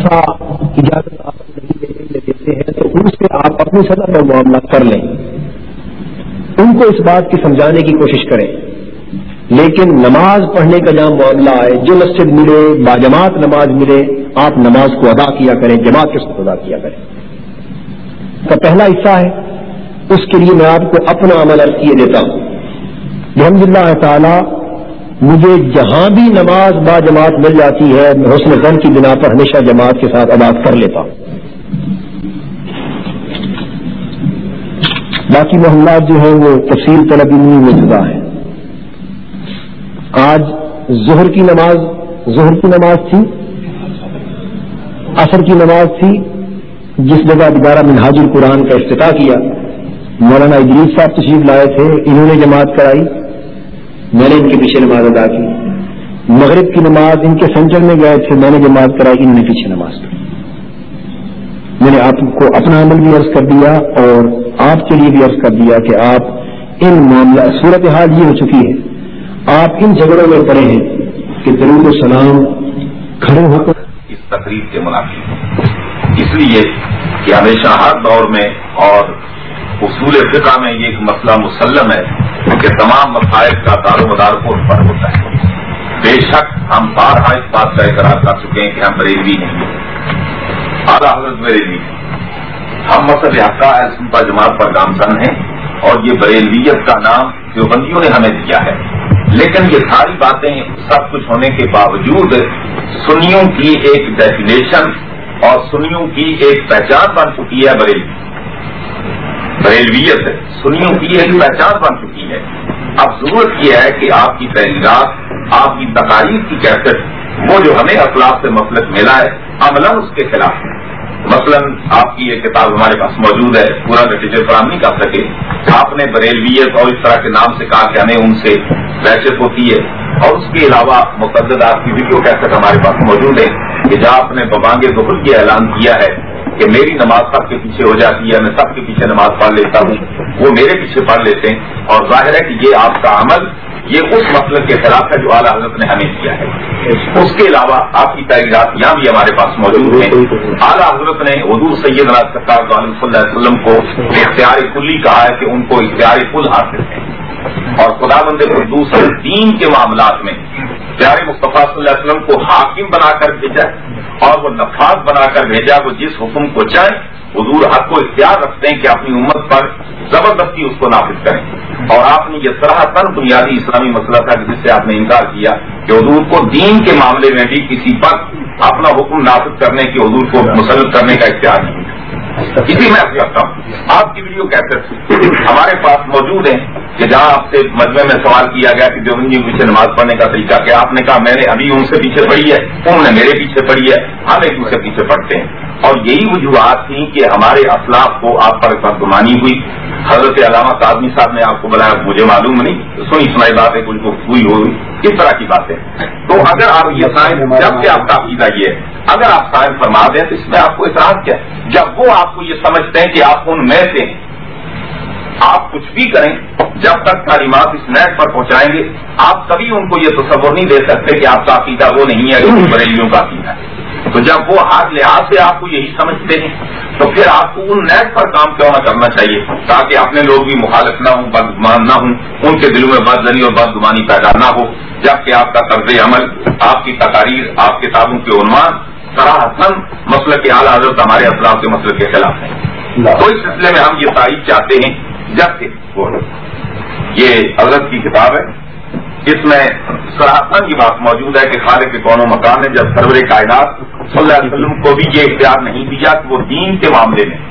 ایسا اجازت آپ نہیں دیتے ہیں تو ان سے آپ اپنی سطح پر معاملہ کر لیں، ان کو اس بات کی سمجھانے کی کوشش کریں، لیکن نماز پڑھنے کا جہاں معاملہ آئے، جو مسجد ملے باجماعت نماز ملے، آپ نماز کو ادا کیا کریں، جماعت کے ساتھ ادا کیا کریں۔ کا پہلا حصہ ہے، اس کے لیے میں آپ کو اپنا عمل عرض کیے دیتا ہوں۔ الحمدللہ تعالی مجھے جہاں بھی نماز با جماعت مل جاتی ہے میں حسن ظن کی بنا پر ہمیشہ جماعت کے ساتھ ادا کر لیتا ہوں۔ باقی محلات جو ہیں وہ تفصیل طلب میں جدا ہے۔ آج ظہر کی نماز تھی، عصر کی نماز تھی، جس جگہ دوبارہ منہاج القرآن کا افتتاح کیا، مولانا ادریس صاحب تشریف لائے تھے، انہوں نے جماعت کرائی، میں نے ان کے پیچھے نماز ادا کی۔ مغرب کی نماز ان کے سینٹر میں گئے تھے، میں نے جماعت کرائی، انہوں نے پیچھے نماز پڑھی۔ میں نے آپ کو اپنا عمل بھی عرض کر دیا اور آپ کے لیے بھی عرض کر دیا کہ آپ ان معاملہ صورتحال یہ ہو چکی ہے، آپ ان جھگڑوں میں پڑے ہیں کہ درود و سلام کھڑے ہو کر اس تقریب کے منافی، اس لیے کہ ہمیشہ ہر دور میں اور اصول فقہ میں یہ ایک مسئلہ مسلم ہے کہ تمام مسائل کا دار و مدار کو پر ہوتا ہے۔ بے شک ہم بارہا اس بات کا اقرار کر چکے ہیں کہ ہم بریلوی نہیں، اعلیٰ حضرت بریلوی ہیں، ہم مسئلہ حقہ سنتا جماعت پر گامزن ہیں، اور یہ بریلویت کا نام دیوبندیوں نے ہمیں دیا ہے۔ لیکن یہ ساری باتیں سب کچھ ہونے کے باوجود سنیوں کی ایک ڈیفینیشن اور سنیوں کی ایک پہچان بن چکی ہے بریلویت سنیوں کی ایک پہچان بن چکی ہے۔ اب ضرورت یہ ہے کہ آپ کی تحریرات، آپ کی تقاریر کی کیفیت، وہ جو ہمیں اخلاق سے مسلک ملا ہے، عملاً اس کے خلاف ہے۔ مثلاً آپ کی یہ کتاب ہمارے پاس موجود ہے، پورا نتیجہ فراہم نہیں کر سکے، آپ نے بریلویت اور اس طرح کے نام سے کہا کہ ہمیں ان سے وحشت ہوتی ہے، اور اس کے علاوہ متعدد آپ کی ویڈیو کیسٹ ہمارے پاس موجود ہے کہ جہاں آپ نے ببانگ ظہر یہ اعلان کیا ہے کہ میری نماز سب کے پیچھے ہو جاتی ہے، میں سب کے پیچھے نماز پڑھ لیتا ہوں، وہ میرے پیچھے پڑھ لیتے ہیں، اور ظاہر ہے کہ یہ آپ کا عمل یہ اس مسئلے کے خلاف ہے جو اعلیٰ حضرت نے ہمیں کیا ہے۔ اس کے علاوہ آپ کی تحریرات یہاں بھی ہمارے پاس موجود ہیں۔ اعلیٰ حضرت نے حضور سیدنا سرکار صلی اللہ علیہ وسلم کو اختیار کلی کہا ہے کہ ان کو اختیار کل حاصل ہے، اور خداوند قدوس دین کے معاملات میں پیارے مصطفیٰ صلی اللہ علیہ وسلم کو حاکم بنا کر بھیجا اور وہ نفاذ بنا کر بھیجا، وہ جس حکم کو چاہے حضور حق کو اختیار رکھتے ہیں کہ اپنی امت پر زبردستی اس کو نافذ کریں، اور آپ نے یہ صراحتاً بنیادی اسلامی مسئلہ تھا جس سے آپ نے انکار کیا کہ حضور کو دین کے معاملے میں بھی کسی پر اپنا حکم نافذ کرنے کے، حضور کو مسلط کرنے کا اختیار نہیں۔ اسی میں عرض کرتا ہوں، آپ کی ویڈیو کیسٹ ہمارے پاس موجود ہیں کہ جہاں آپ سے مجمع میں سوال کیا گیا کہ دیوبندیوں کے پیچھے نماز پڑھنے کا طریقہ کیا، آپ نے کہا میں نے ابھی ان سے پیچھے پڑھی ہے، انہوں نے میرے پیچھے پڑھی ہے، ہم ایک دوسرے پیچھے پڑھتے ہیں، اور یہی وجوہات تھیں کہ ہمارے اسلاف کو آپ پر بدگمانی ہوئی۔ حضرت علامہ قادمی صاحب نے آپ کو بلایا، مجھے معلوم نہیں، سنی سنائی بات ہے، کچھ گفتگو ہوئی، اس طرح کی باتیں۔ تو اگر آپ یہ سائن، جب کہ آپ کا عقیدہ یہ ہے، اگر آپ سائن فرما دیں تو اس میں آپ کو اعتراض کیا ہے؟ جب وہ آپ کو یہ سمجھتے ہیں کہ آپ ان میں سے ہیں، آپ کچھ بھی کریں، جب تک تعلیمات اس نیٹ پر پہنچائیں گے آپ کبھی ان کو یہ تصور نہیں دے سکتے کہ آپ کا عقیدہ وہ نہیں ہے جو بریلیوں کا عقیدہ ہے۔ تو جب وہ ہر لحاظ سے آپ کو یہی سمجھتے ہیں تو پھر آپ کو ان نیٹ پر کام کیوں نہ کرنا چاہیے تاکہ اپنے لوگ بھی مخالف نہ ہوں، بدگمان نہ ہوں، ان کے دلوں میں بدزنی اور بدگمانی پیدا نہ ہو، جبکہ آپ کا طرز عمل، آپ کی تقاریر، آپ کتابوں کے عنوان صراحتاً مسلک اعلیٰ حضرت ہمارے اسلاف کے مسلک کے خلاف ہے۔ تو اس سلسلے میں ہم یہ تائید چاہتے ہیں، جبکہ وہ یہ حضرت کی کتاب ہے، اس میں صراحتاً یہ بات موجود ہے کہ خالق کے کون و مکان ہے، جب سرور کائنات صلی اللہ علیہ وسلم کو بھی یہ اختیار نہیں دیا کہ وہ دین کے معاملے میں،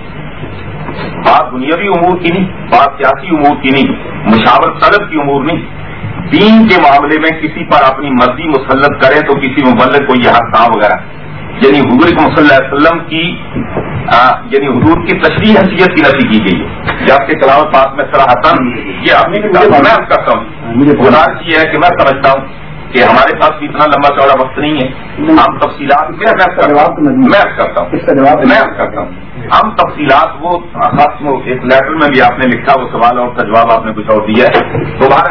بات دنیاوی امور کی نہیں، بات سیاسی امور کی نہیں، مشاورت طلب کی امور نہیں، دین کے معاملے میں کسی پر اپنی مرضی مسلط کریں تو کسی مبلغ کو یہ حق کہاں وغیرہ، یعنی حضور صلی اللہ علیہ وسلم کی یعنی حضور کی تشریح حیثیت کی نفی کی گئی ہے، جبکہ کلام پاک میں صراحتاً یہ اپنی کتاب میں عرض کرتا ہوں، گزارش یہ ہے کہ میں سمجھتا ہوں کہ ہمارے پاس بھی اتنا لمبا چوڑا وقت نہیں ہے، ہم تفصیلات میں عرض کرتا ہوں ہم تفصیلات وہ خاص ایک لیٹر میں بھی آپ نے لکھا، وہ سوال اور کا جواب آپ نے کچھ اور دیا ہے، تو بہرحال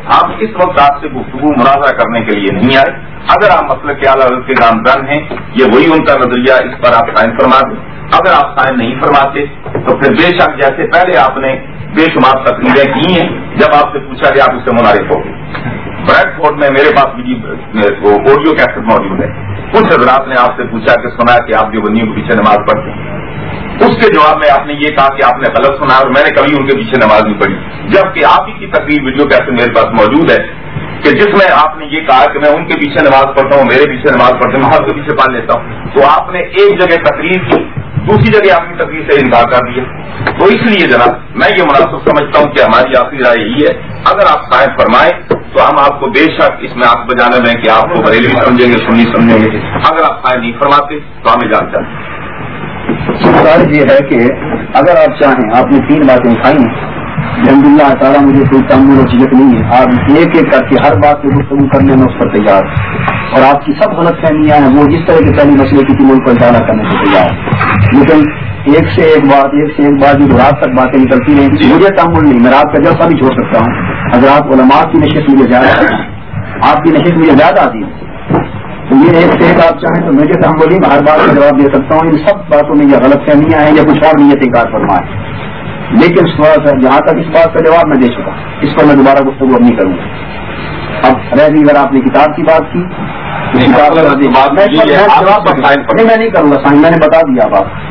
ہم اس وقت آپ سے گفتگو مناظرہ کرنے کے لیے نہیں آئے. اگر آپ مسلک کے اعلیٰ حضرت کے نامزد ہیں، یہ وہی ان کا نظریہ، اس پر آپ سائن فرما دیں. اگر آپ سائن نہیں فرماتے تو پھر بے شک جیسے پہلے آپ نے بے شمار تقریریں کی ہیں، جب آپ سے پوچھا گیا آپ اس سے منعرف ہو گئے. بریڈ فورڈ میں میرے پاس آڈیو کیسٹ موجود ہے. کچھ حضرات نے آپ سے پوچھا کہ سنا کہ آپ دیوبندیوں کے پیچھے نماز پڑھتے ہیں. اس کے جواب میں آپ نے یہ کہا کہ آپ نے غلط سنا اور میں نے کبھی ان کے پیچھے نماز نہیں پڑھی، جبکہ آپ ہی کی تقریر ویڈیو کیسٹ میرے پاس موجود ہے کہ جس میں آپ نے یہ کہا کہ میں ان کے پیچھے نماز پڑھتا ہوں، میرے پیچھے نماز پڑھتا ہوں، میں آپ کے پیچھے پڑھ لیتا ہوں. تو آپ نے ایک جگہ تقریر کی، دوسری جگہ آپ کی تقریر سے انکار کر دیا. تو اس لیے جناب میں یہ مناسب سمجھتا ہوں کہ ہماری آخری رائے یہی ہے، اگر آپ قائم فرمائیں تو ہم آپ کو بے شک اس میں آپ بجانے میں کہ آپ کو بریلوی سمجھیں گے، سنی سمجھیں گے. اگر آپ قائم نہیں فرماتے تو ہمیں جان چاہتے. سوال یہ ہے کہ اگر آپ چاہیں، آپ نے 3 باتیں اٹھائی ہیں، الحمدللہ تعالیٰ مجھے کوئی تعمیر و جھجک نہیں ہے، آپ ایک ایک کر کے ہر بات پہ گفتگو کرنے میں اس پر تیار ہیں، اور آپ کی سب غلط فہمیاں ہیں وہ جس طرح کے پہلی مسئلے کی تھی ان کو ازالہ کرنے سے تیار ہیں. لیکن ایک سے ایک بات جو رات تک باتیں نکلتی رہیں، مجھے تعمل نہیں، میں رات کا جلسہ بھی چھوڑ سکتا ہوں. حضرات علماء کی نشست مجھے زیادہ آتی ہے، آپ کی نشست مجھے زیادہ آتی ہے. تو یہ ایک سے ایک آپ چاہیں تو مجھے تعمل نہیں، میں ہر بات کا جواب دے سکتا ہوں. ان سب باتوں میں یہ غلط فہمیاں ہیں یا کچھ اور نیت انکار فرمائے. لیکن جہاں تک اس بات کا جواب میں دے چکا، اس پر میں دوبارہ گفتگو اب نہیں کروں گا. اب رہ گئی اگر آپ نے کتاب کی بات کی، میں نہیں کروں گا سائن، میں نے بتا دیا اب آپ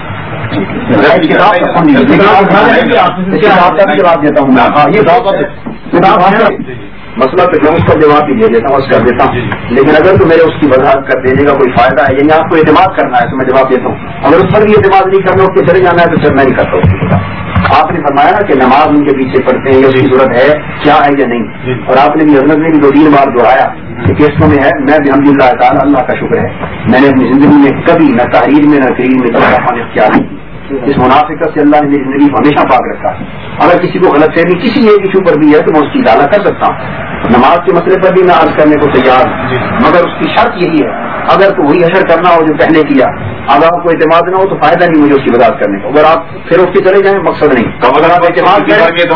کتاب کا بھی جواب دیتا ہوں میں. مسئلہ تو میں اس کا جواب بھی دے دیتا ہوں، کر دیتا ہوں. لیکن اگر تو میرے اس کی وضاحت کر دینے کا کوئی فائدہ ہے، یعنی آپ کو اعتماد کرنا ہے تو میں جواب دیتا ہوں. اگر اس پر بھی اعتماد نہیں کرنا، اس کے چلے جانا ہے تو پھر میں نہیں کرتا اس کی. آپ نے فرمایا نا کہ نماز ان کے پیچھے پڑھتے ہیں، یہ اس کی ضرورت ہے کیا ہے یا نہیں، اور آپ نے بھی حضرت نے بھی 2-3 بار دہرایا کہ کیسوں میں ہے. میں بھی الحمدللہ تعالیٰ اللہ کا شکر ہے میں نے اپنی زندگی میں کبھی نہ تحریر میں نہ تقریر میں اختیار نہیں کی. اس منافقت سے اللہ نے میری زندگی کو ہمیشہ پاک رکھا. اگر کسی کو غلط فہمی کسی ایک ایشو پر بھی ہے تو میں اس کی ازالہ کر سکتا ہوں. نماز کے مسئلے پر بھی میں عرض کرنے کو تیار ہوں، مگر اس کی شرط یہی ہے اگر تو وہی حشر کرنا ہو جو پہلے کیا. اگر آپ کو اعتماد نہ ہو تو فائدہ نہیں مجھے اس کی وضاحت کرنے کا. اگر آپ پھر اس کے چلے جائیں مقصد نہیں. اگر آپ اعتماد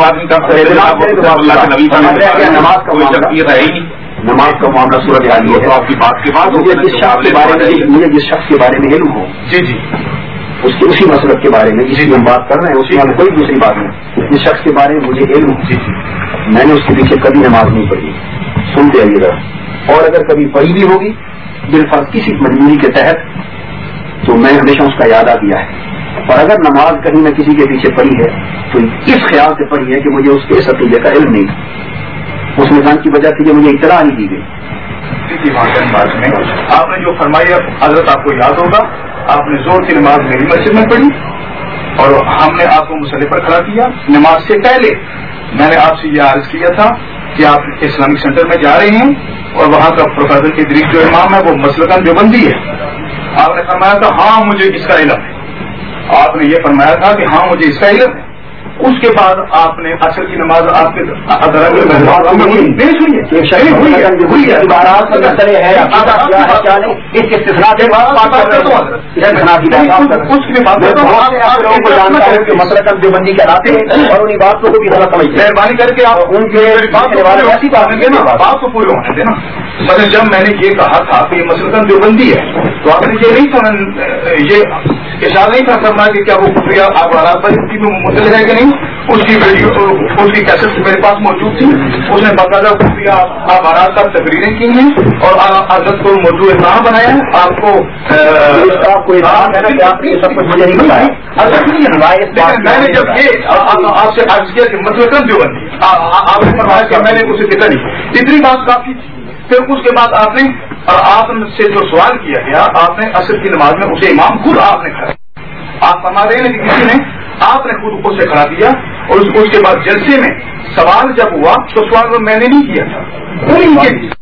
نماز کا معاملہ صورت حال ہے. آپ کی بات کے بعد مجھے جس شخص کے بارے میں علم ہو، جی اس کے اسی مسلک کے بارے میں جس کی ہم بات کر رہے ہیں، اس میں کوئی دوسری بات نہیں، جس شخص کے بارے میں مجھے علم ہو، میں نے اس کے پیچھے کبھی نماز نہیں پڑھی. سنتے آئیے گا. اور اگر کبھی پڑھی بھی ہوگی بالفرض کسی مجبوری کے تحت تو میں ہمیشہ اس کا یاد کیا ہے. اور اگر نماز کہیں نہ کسی کے پیچھے پڑھی ہے تو اس خیال سے پڑھی ہے کہ مجھے اس کے عقیدے کا علم نہیں، اس نظام کی وجہ سے جو مجھے اطلاع نہیں دی گئی. بات میں آپ نے جو فرمایا حضرت آپ کو یاد ہوگا، آپ نے زور کی نماز میری مسجد میں پڑھی اور ہم نے آپ کو مسئلے پر کھڑا کیا. نماز سے پہلے میں نے آپ سے یہ عرض کیا تھا کہ آپ اسلامک سینٹر میں جا رہے ہیں اور وہاں کا پروفیسر کی دریک جو امام ہے وہ مسلکاً دیوبندی ہے. آپ نے فرمایا تھا ہاں مجھے اس کا علم ہے. آپ نے یہ فرمایا تھا کہ ہاں مجھے اس کا علم ہے. اس کے بعد آپ نے عصر کی نماز آپ کے دیوبندی کے آتے ہیں اور انہیں باتوں کو بھی غلط سمجھتے ہیں. مہربانی کر کے آپ ان کے ایسی بات دینا بات کو پورے ہونے دینا. مطلب جب میں نے یہ کہا تھا کہ یہ مسلکاً دیوبندی ہے تو آپ نے یہ نہیں یہ اشارہ نہیں کر سکتا کہ کیا وہ خفیہ اخبارات پر اس کی بھی مطلع ہے کہ نہیں. اس کی ویڈیو اس کی کیسٹ میرے پاس موجود تھی. اس نے باقاعدہ خفیہ اخبارات پر تقریریں کی ہیں اور حضرت کو موضوع اتنا بنایا ہے. آپ کو میں نے جب یہ آپ سے عرض کیا کہ مسلکاً دیوبندی آپ نے فرمایا کہ میں نے اسے کتنا نہیں، اتنی بات کافی تھی. پھر اس کے بعد آپ سے جو سوال کیا گیا آپ نے عصر کی نماز میں اسے امام خود آپ نے کھڑا. آپ فرما رہے ہیں کہ کسی نے آپ نے خود اسے کھڑا دیا اور اس کے بعد جلسے میں سوال جب ہوا تو سوال میں نے نہیں کیا تھا.